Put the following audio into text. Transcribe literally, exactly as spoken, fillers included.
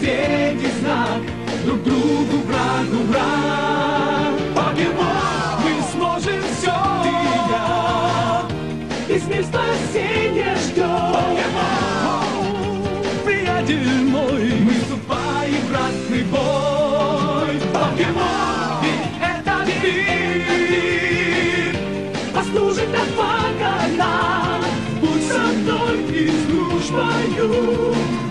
свете знак, друг другу врагу враг. Покемон, мы сможем все, ты и я, весь мир спасения ждет. Покемон, приятель мой, мы вступаем в ратный бой. Покемон, ведь этот мир послужит нам пока нам. Будь со мной и с дружбою.